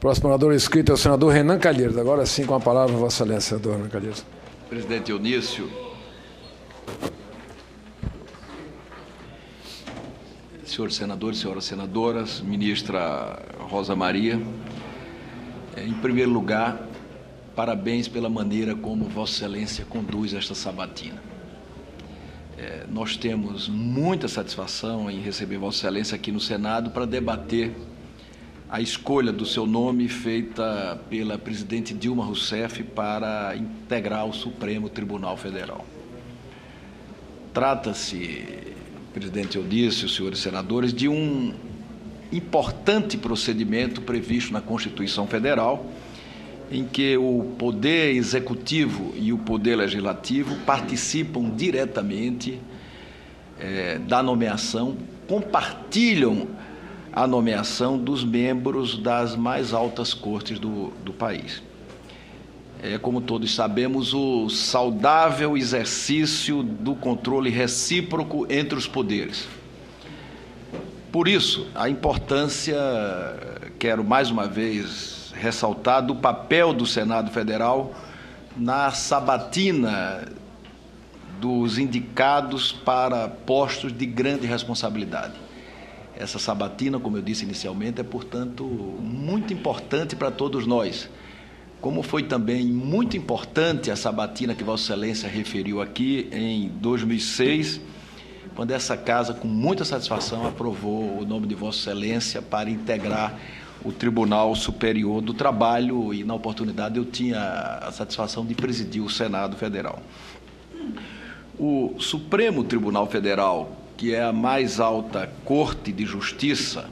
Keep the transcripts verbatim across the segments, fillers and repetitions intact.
Próximo orador inscrito é o senador Renan Calheiros. Agora sim, com a palavra, Vossa Excelência, senador Renan Calheiros. Presidente Eunício, senhores senadores, senhoras senadoras, ministra Rosa Maria, em primeiro lugar, parabéns pela maneira como Vossa Excelência conduz esta sabatina. É, nós temos muita satisfação em receber Vossa Excelência aqui no Senado para debater a escolha do seu nome feita pela presidente Dilma Rousseff para integrar o Supremo Tribunal Federal. Trata-se, presidente Eunício, senhores senadores, de um importante procedimento previsto na Constituição Federal, em que o Poder Executivo e o Poder Legislativo participam diretamente é, da nomeação, compartilham a nomeação dos membros das mais altas cortes do, do país. É, como todos sabemos, o saudável exercício do controle recíproco entre os poderes. Por isso, a importância, quero mais uma vez ressaltar, do papel do Senado Federal na sabatina dos indicados para postos de grande responsabilidade. Essa sabatina, como eu disse inicialmente, é, portanto, muito importante para todos nós, como foi também muito importante a sabatina que Vossa Excelência referiu aqui em dois mil e seis, quando essa casa, com muita satisfação, aprovou o nome de Vossa Excelência para integrar o Tribunal Superior do Trabalho, e, na oportunidade, eu tinha a satisfação de presidir o Senado Federal. O Supremo Tribunal Federal, que é a mais alta Corte de Justiça,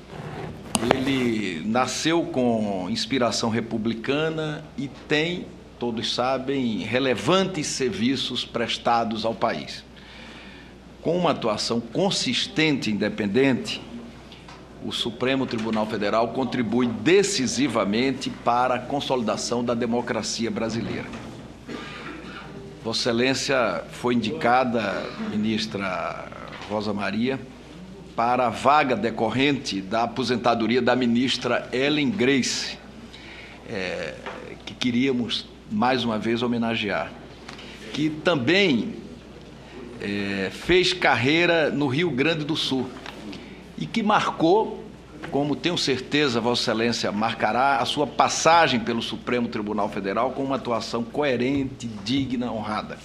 ele nasceu com inspiração republicana e tem, todos sabem, relevantes serviços prestados ao país. Com uma atuação consistente e independente, o Supremo Tribunal Federal contribui decisivamente para a consolidação da democracia brasileira. Vossa Excelência foi indicada, ministra Rosa Maria, para a vaga decorrente da aposentadoria da ministra Ellen Grace, é, que queríamos mais uma vez homenagear, que também é, fez carreira no Rio Grande do Sul e que marcou, como tenho certeza Vossa Excelência marcará, a sua passagem pelo Supremo Tribunal Federal com uma atuação coerente, digna, honrada.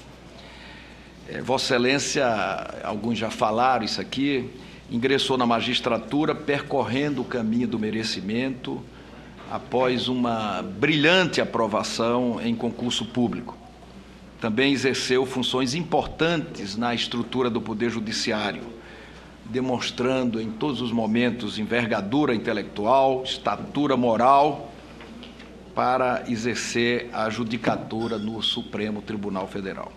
É, Vossa Excelência, alguns já falaram isso aqui, ingressou na magistratura percorrendo o caminho do merecimento após uma brilhante aprovação em concurso público. Também exerceu funções importantes na estrutura do Poder Judiciário, demonstrando em todos os momentos envergadura intelectual, estatura moral para exercer a judicatura no Supremo Tribunal Federal.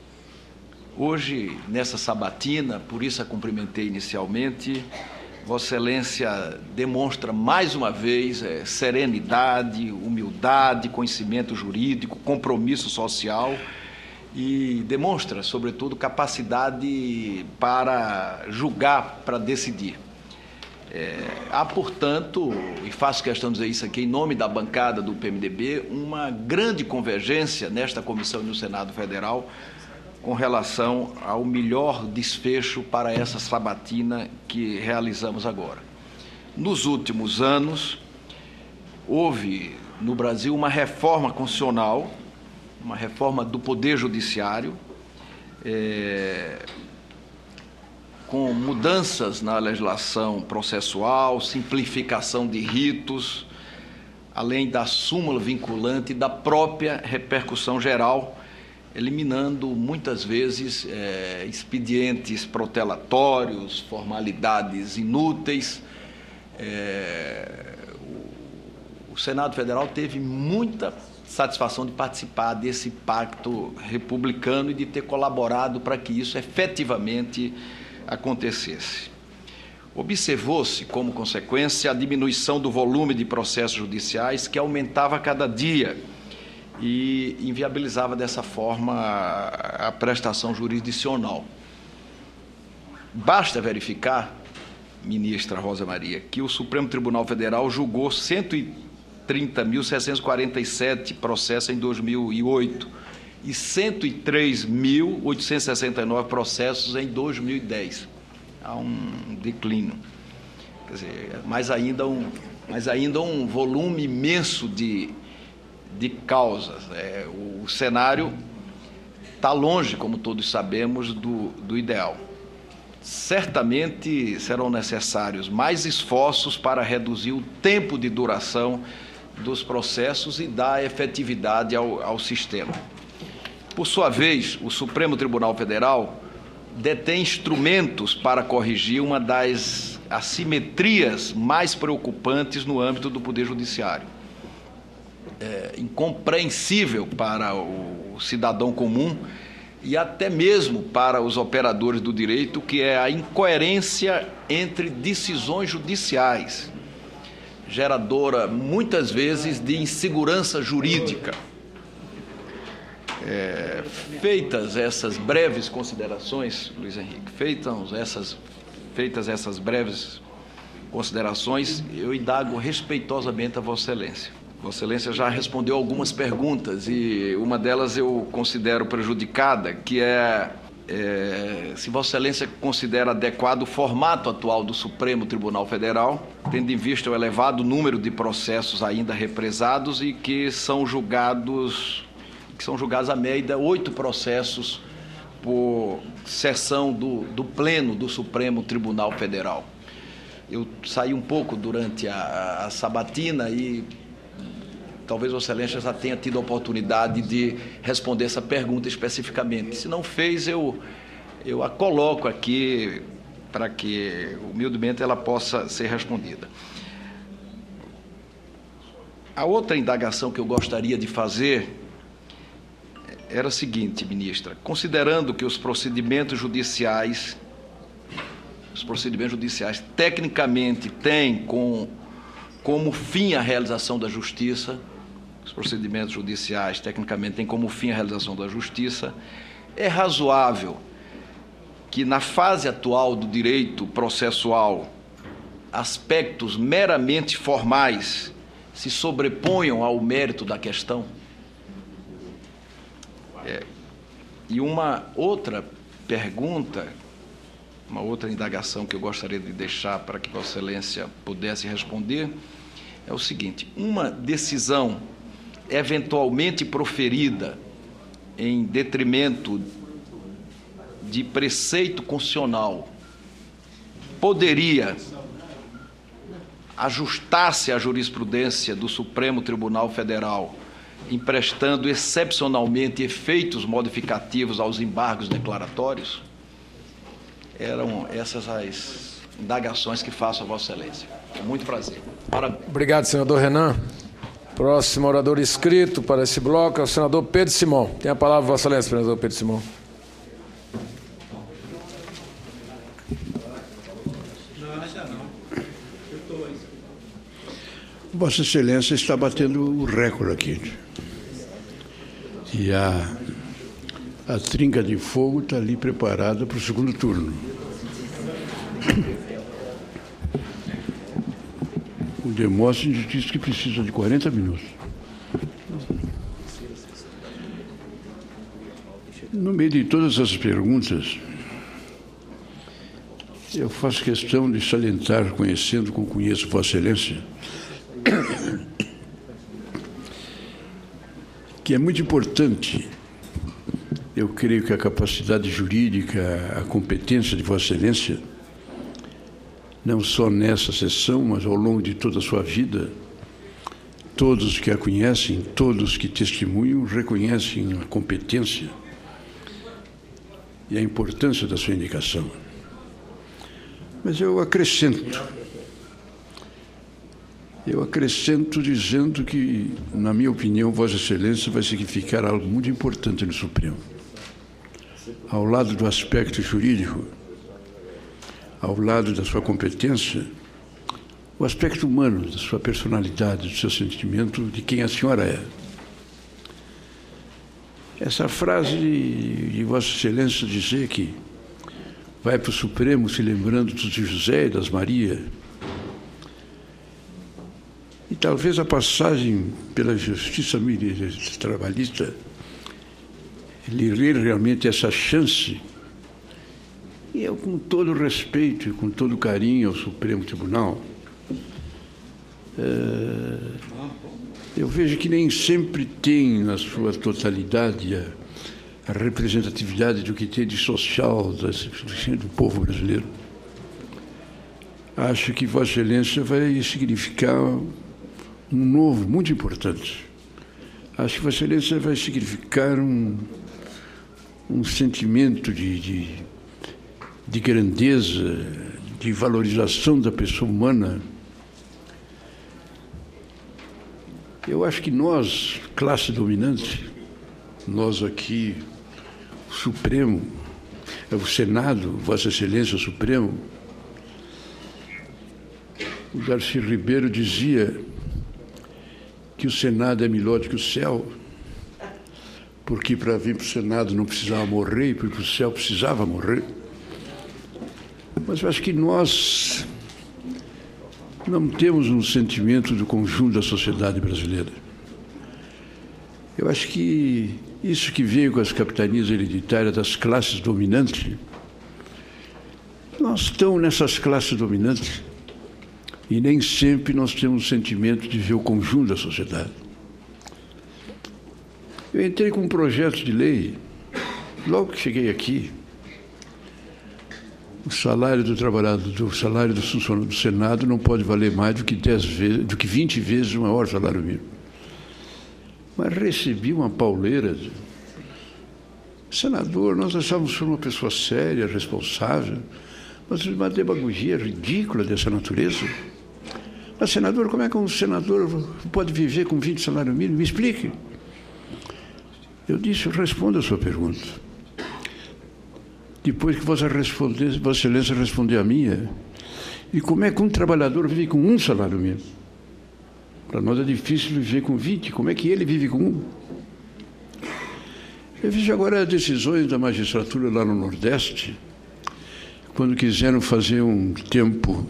Hoje, nessa sabatina, por isso a cumprimentei inicialmente, Vossa Excelência demonstra mais uma vez é, serenidade, humildade, conhecimento jurídico, compromisso social e demonstra, sobretudo, capacidade para julgar, para decidir. É, há, portanto, e faço questão de dizer isso aqui em nome da bancada do P M D B, uma grande convergência nesta comissão e no Senado Federal com relação ao melhor desfecho para essa sabatina que realizamos agora. Nos últimos anos, houve no Brasil uma reforma constitucional, uma reforma do Poder Judiciário, é, com mudanças na legislação processual, simplificação de ritos, além da súmula vinculante e da própria repercussão geral, eliminando muitas vezes é, expedientes protelatórios, formalidades inúteis. É, o, o Senado Federal teve muita satisfação de participar desse pacto republicano e de ter colaborado para que isso efetivamente acontecesse. Observou-se, como consequência, a diminuição do volume de processos judiciais, que aumentava a cada dia e inviabilizava dessa forma a, a prestação jurisdicional. Basta verificar, ministra Rosa Maria, que o Supremo Tribunal Federal julgou cento e trinta mil, seiscentos e quarenta e sete processos em dois mil e oito e cento e três mil, oitocentos e sessenta e nove processos em dois mil e dez. Há um declínio. Quer dizer, mas ainda um, mas ainda um volume imenso de, de causas. É, o, o cenário está longe, como todos sabemos, do, do ideal. Certamente serão necessários mais esforços para reduzir o tempo de duração dos processos e dar efetividade ao, ao sistema. Por sua vez, o Supremo Tribunal Federal detém instrumentos para corrigir uma das assimetrias mais preocupantes no âmbito do Poder Judiciário. É incompreensível para o cidadão comum e até mesmo para os operadores do direito, que é a incoerência entre decisões judiciais, geradora muitas vezes de insegurança jurídica. É, feitas essas breves considerações, Luiz Henrique, feitas essas, feitas essas breves considerações, eu indago respeitosamente a Vossa Excelência. Vossa Excelência já respondeu algumas perguntas e uma delas eu considero prejudicada, que é, é se Vossa Excelência considera adequado o formato atual do Supremo Tribunal Federal, tendo em vista o elevado número de processos ainda represados e que são julgados... que são julgados à média oito processos por sessão do, do Pleno do Supremo Tribunal Federal. Eu saí um pouco durante a, a sabatina e talvez Vossa Excelência já tenha tido a oportunidade de responder essa pergunta especificamente. Se não fez, eu, eu a coloco aqui para que, humildemente, ela possa ser respondida. A outra indagação que eu gostaria de fazer era a seguinte, ministra: considerando que os procedimentos judiciais, os procedimentos judiciais tecnicamente têm com, como fim a realização da justiça, os procedimentos judiciais tecnicamente têm como fim a realização da justiça, é razoável que na fase atual do direito processual aspectos meramente formais se sobreponham ao mérito da questão? É, e uma outra pergunta, uma outra indagação que eu gostaria de deixar para que Vossa Excelência pudesse responder é o seguinte: uma decisão eventualmente proferida em detrimento de preceito constitucional poderia ajustar-se à jurisprudência do Supremo Tribunal Federal, emprestando excepcionalmente efeitos modificativos aos embargos declaratórios? Eram essas as indagações que faço a Vossa Excelência. Com muito prazer. Parabéns. Obrigado, senador Renan. Próximo orador inscrito para esse bloco é o senador Pedro Simão. Tem a palavra, Vossa Excelência, senador Pedro Simão. Vossa Excelência está batendo o recorde aqui. E a, a trinca de fogo está ali preparada para o segundo turno. O Demóstenes disse que precisa de quarenta minutos. No meio de todas as perguntas, eu faço questão de salientar, conhecendo como conheço Vossa Excelência, que é muito importante, eu creio que a capacidade jurídica, a competência de Vossa Excelência, não só nessa sessão, mas ao longo de toda a sua vida, todos que a conhecem, todos que testemunham, reconhecem a competência e a importância da sua indicação. Mas eu acrescento, eu acrescento dizendo que, na minha opinião, Vossa Excelência vai significar algo muito importante no Supremo. Ao lado do aspecto jurídico, ao lado da sua competência, o aspecto humano, da sua personalidade, do seu sentimento, de quem a senhora é. Essa frase de Vossa Excelência dizer que vai para o Supremo se lembrando dos José e das Maria, e talvez a passagem pela justiça trabalhista lhe dê realmente essa chance. E eu, com todo respeito e com todo carinho ao Supremo Tribunal, é, eu vejo que nem sempre tem, na sua totalidade, a, a representatividade do que tem de social das, do povo brasileiro. Acho que Vossa Excelência vai significar um novo, muito importante. Acho que Vossa Excelência vai significar um, um sentimento de, de, de grandeza, de valorização da pessoa humana. Eu acho que nós, classe dominante, nós aqui, o Supremo, o Senado, Vossa Excelência, o Supremo, o Darcy Ribeiro dizia que o Senado é melhor do que o céu, porque para vir para o Senado não precisava morrer, e porque o céu precisava morrer. Mas eu acho que nós não temos um sentimento do conjunto da sociedade brasileira. Eu acho que isso que veio com as capitanias hereditárias das classes dominantes, nós estamos nessas classes dominantes e nem sempre nós temos o sentimento de ver o conjunto da sociedade. Eu entrei com um projeto de lei, logo que cheguei aqui, o salário do trabalhador, do salário do funcionário do Senado não pode valer mais do que dez vezes, do que vinte vezes o maior salário mínimo. Mas recebi uma pauleira. Senador, nós achávamos que uma pessoa séria, responsável, mas uma demagogia ridícula dessa natureza. Mas, senador, como é que um senador pode viver com vinte salários mínimos? Me explique. Eu disse, responda a sua pergunta. Depois que Vossa, responder, Vossa Excelência responder a minha, e como é que um trabalhador vive com um salário mínimo? Para nós é difícil viver com vinte, como é que ele vive com um? Eu vejo agora as decisões da magistratura lá no Nordeste, quando quiseram fazer um tempo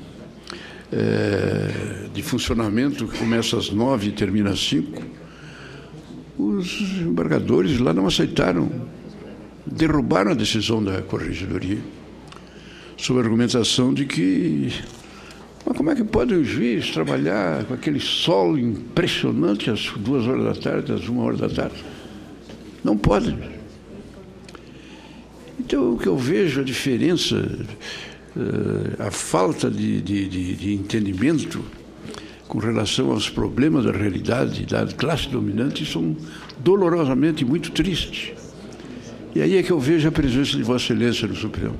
é, de funcionamento que começa às nove e termina às cinco, os embargadores lá não aceitaram. Derrubaram a decisão da Corregedoria, sob a argumentação de que, mas como é que pode o juiz trabalhar com aquele sol impressionante às duas horas da tarde, às uma hora da tarde? Não pode. Então, o que eu vejo, a diferença, a falta de, de, de, de entendimento com relação aos problemas da realidade da classe dominante são dolorosamente muito tristes. E aí é que eu vejo a presença de Vossa Excelência no Supremo.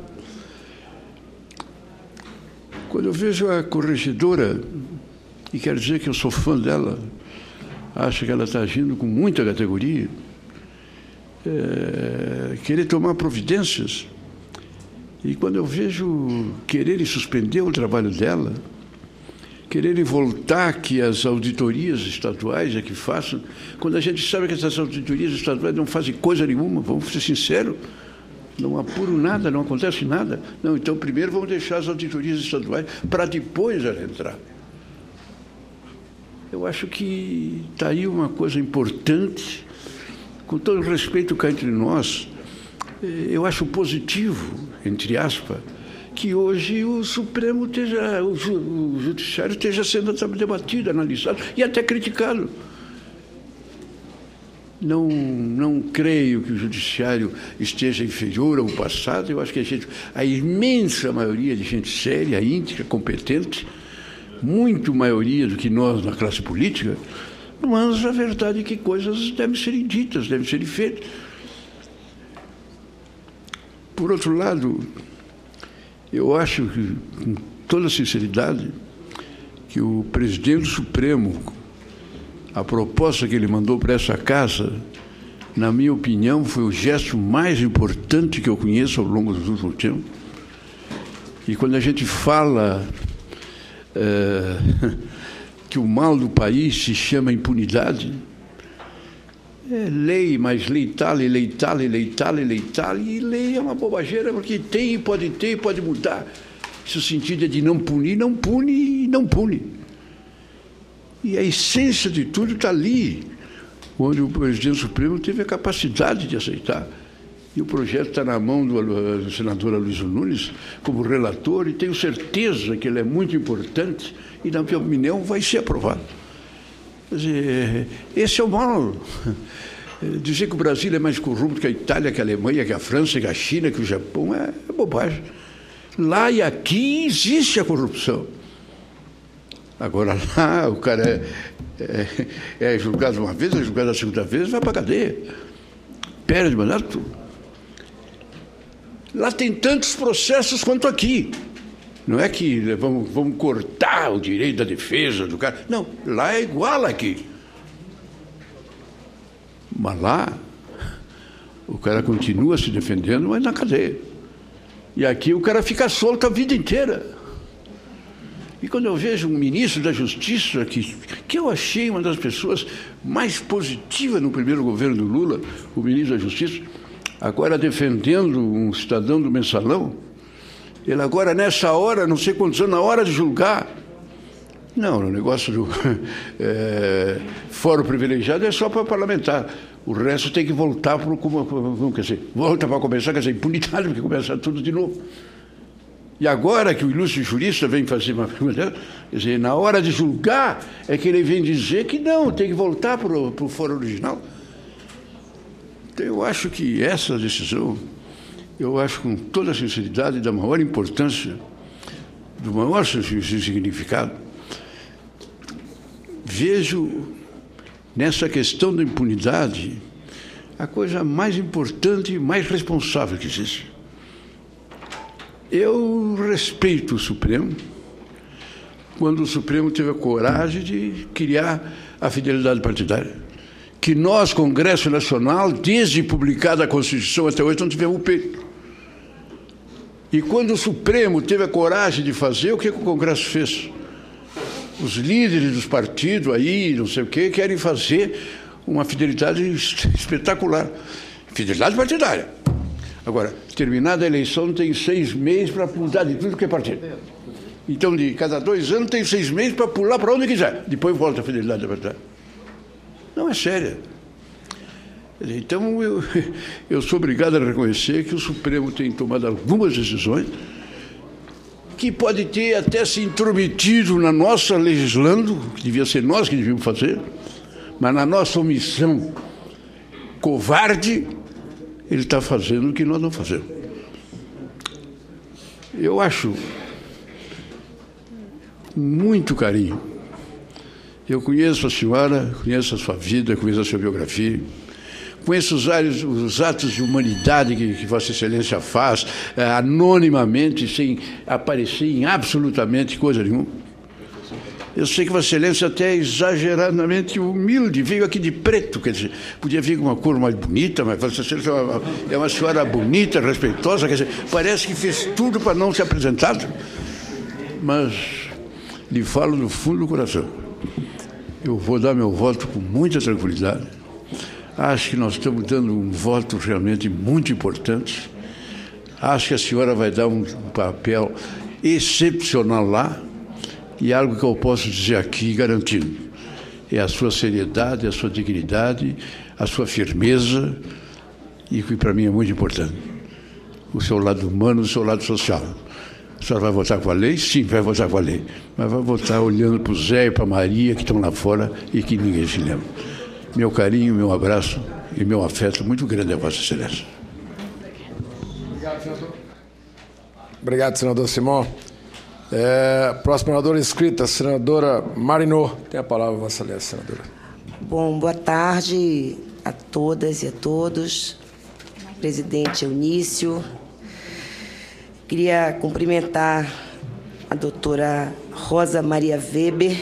Quando eu vejo a corregedora, e quero dizer que eu sou fã dela, acho que ela está agindo com muita categoria, é, querer tomar providências, e quando eu vejo quererem suspender o trabalho dela, quererem voltar que as auditorias estaduais é que façam, quando a gente sabe que essas auditorias estaduais não fazem coisa nenhuma, vamos ser sinceros, não apuram nada, não acontece nada. Não, então primeiro vamos deixar as auditorias estaduais para depois ela entrar. Eu acho que está aí uma coisa importante, com todo o respeito cá entre nós, eu acho positivo, entre aspas, que hoje o Supremo esteja, o, ju, o Judiciário esteja sendo debatido, analisado e até criticado. Não, não creio que o Judiciário esteja inferior ao passado. Eu acho que a, gente, a imensa maioria de gente séria, íntegra, competente, muito maioria do que nós na classe política, mas a verdade é que coisas devem ser ditas, devem ser feitas. Por outro lado, eu acho que, com toda sinceridade, que o presidente do Supremo, a proposta que ele mandou para essa casa, na minha opinião, foi o gesto mais importante que eu conheço ao longo dos últimos tempos. E quando a gente fala é, que o mal do país se chama impunidade, é lei, mas lei tal, e lei tal, e lei tal, e lei tal, e lei é uma bobageira, porque tem, pode ter, pode mudar. Se o sentido é de não punir, não pune e não pune. E a essência de tudo está ali, onde o presidente Supremo teve a capacidade de aceitar. E o projeto está na mão do senador Aloysio Nunes como relator, e tenho certeza que ele é muito importante e, na minha opinião, vai ser aprovado. Quer dizer, esse é o mal. Dizer que o Brasil é mais corrupto que a Itália, que a Alemanha, que a França, que a China, que o Japão, é, é bobagem. Lá e aqui existe a corrupção. Agora lá o cara é, é, é julgado uma vez, é julgado a segunda vez, vai para a cadeia. Perde mandato. Lá tem tantos processos quanto aqui. Não é que vamos, vamos cortar o direito da defesa do cara. Não, lá é igual aqui. Mas lá o cara continua se defendendo, mas na cadeia. E aqui o cara fica solto a vida inteira. E quando eu vejo um ministro da Justiça, que, que eu achei uma das pessoas mais positivas no primeiro governo do Lula, o ministro da Justiça, agora defendendo um cidadão do Mensalão, ele agora, nessa hora, não sei quantos anos, na hora de julgar, não, o negócio do é, fórum privilegiado é só para parlamentar. O resto tem que voltar para o... Como, quer dizer, volta para começar, quer dizer, impunidade, porque começa tudo de novo. E agora que o ilustre jurista vem fazer uma pergunta, quer dizer, na hora de julgar, é que ele vem dizer que não, tem que voltar para o, para o fórum original. Então, eu acho que essa decisão, eu acho com toda a sinceridade, da maior importância, do maior significado. Vejo nessa questão da impunidade a coisa mais importante e mais responsável que existe. Eu respeito o Supremo quando o Supremo teve a coragem de criar a fidelidade partidária. Que nós, Congresso Nacional, desde publicada a Constituição até hoje, não tivemos o peito. E quando o Supremo teve a coragem de fazer, o que, que o Congresso fez? Os líderes dos partidos aí, não sei o quê, querem fazer uma fidelidade espetacular. Fidelidade partidária. Agora, terminada a eleição, tem seis meses para mudar de tudo que é partido. Então, de cada dois anos, tem seis meses para pular para onde quiser. Depois volta a fidelidade partidária. Não é séria. Então, eu, eu sou obrigado a reconhecer que o Supremo tem tomado algumas decisões que pode ter até se intrometido na nossa legislando, que devia ser nós que devíamos fazer, mas na nossa omissão covarde, ele está fazendo o que nós não fazemos. Eu acho muito carinho. Eu conheço a senhora, conheço a sua vida, conheço a sua biografia, conheço os, os atos de humanidade que, que Vossa Excelência faz, eh, anonimamente, sem aparecer em absolutamente coisa nenhuma. Eu sei que Vossa Excelência até é exageradamente humilde, veio aqui de preto, quer dizer, podia vir com uma cor mais bonita, mas Vossa Excelência é uma, é uma senhora bonita, respeitosa, quer dizer, parece que fez tudo para não se apresentar. Mas lhe falo do fundo do coração. Eu vou dar meu voto com muita tranquilidade. Acho que nós estamos dando um voto realmente muito importante. Acho que a senhora vai dar um papel excepcional lá. E algo que eu posso dizer aqui, garantindo, é a sua seriedade, a sua dignidade, a sua firmeza, e que para mim é muito importante. O seu lado humano, o seu lado social. A senhora vai votar com a lei? Sim, vai votar com a lei. Mas vai votar olhando para o Zé e para a Maria, que estão lá fora e que ninguém se lembra. Meu carinho, meu abraço e meu afeto muito grande a Vossa Excelência. Obrigado, senador. Obrigado, senador Simão. É, próxima senadora inscrita, a senadora Marinô. Tem a palavra, Vossa Excelência, senadora. Bom, boa tarde a todas e a todos. Presidente Eunício. Queria cumprimentar a doutora Rosa Maria Weber,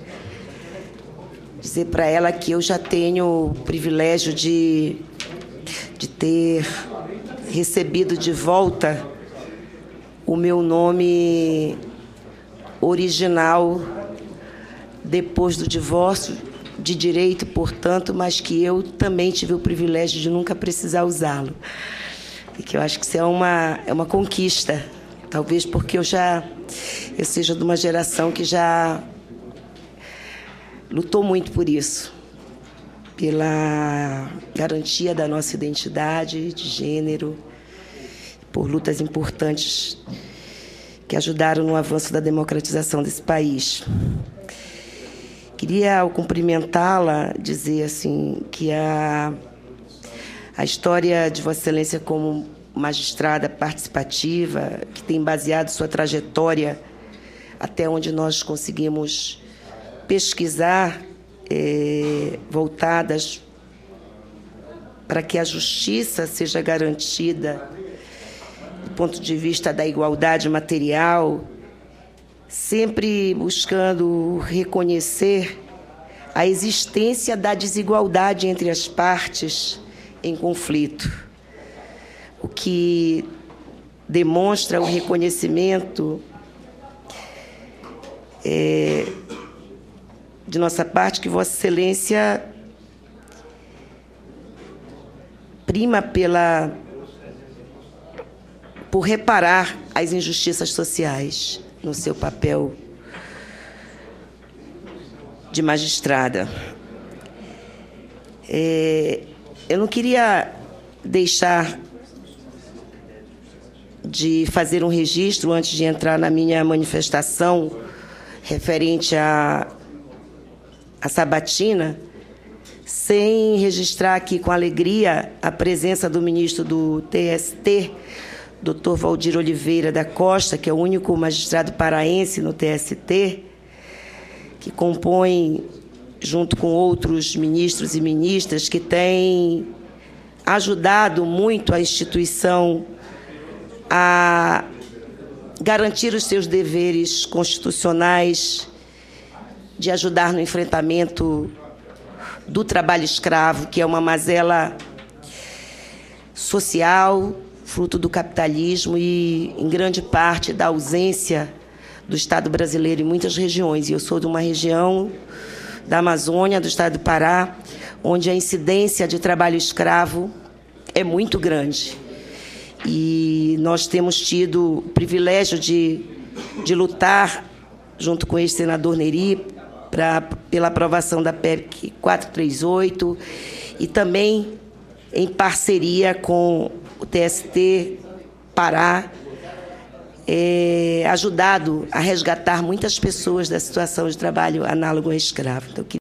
dizer para ela que eu já tenho o privilégio de, de ter recebido de volta o meu nome original depois do divórcio, de direito, portanto, mas que eu também tive o privilégio de nunca precisar usá-lo. E que eu acho que isso é uma, é uma conquista, talvez porque eu já eu seja de uma geração que já lutou muito por isso, pela garantia da nossa identidade de gênero, por lutas importantes que ajudaram no avanço da democratização desse país. Queria, ao cumprimentá-la, dizer assim, que a, a história de Vossa Excelência como magistrada participativa, que tem baseado sua trajetória até onde nós conseguimos pesquisar, é, voltadas para que a justiça seja garantida do ponto de vista da igualdade material, sempre buscando reconhecer a existência da desigualdade entre as partes em conflito, o que demonstra o reconhecimento é, de nossa parte que Vossa Excelência prima pela por reparar as injustiças sociais no seu papel de magistrada. É, eu não queria deixar de fazer um registro antes de entrar na minha manifestação referente à, à sabatina, sem registrar aqui com alegria a presença do ministro do T S T, doutor Valdir Oliveira da Costa, que é o único magistrado paraense no T S T, que compõe, junto com outros ministros e ministras, que têm ajudado muito a instituição a garantir os seus deveres constitucionais de ajudar no enfrentamento do trabalho escravo, que é uma mazela social, fruto do capitalismo e, em grande parte, da ausência do Estado brasileiro em muitas regiões. E eu sou de uma região da Amazônia, do Estado do Pará, onde a incidência de trabalho escravo é muito grande. E nós temos tido o privilégio de, de lutar, junto com o ex-senador Neri, pra, pela aprovação da P E C quatrocentos e trinta e oito e também em parceria com o T S T Pará, é, ajudado a resgatar muitas pessoas da situação de trabalho análogo ao escravo. Então,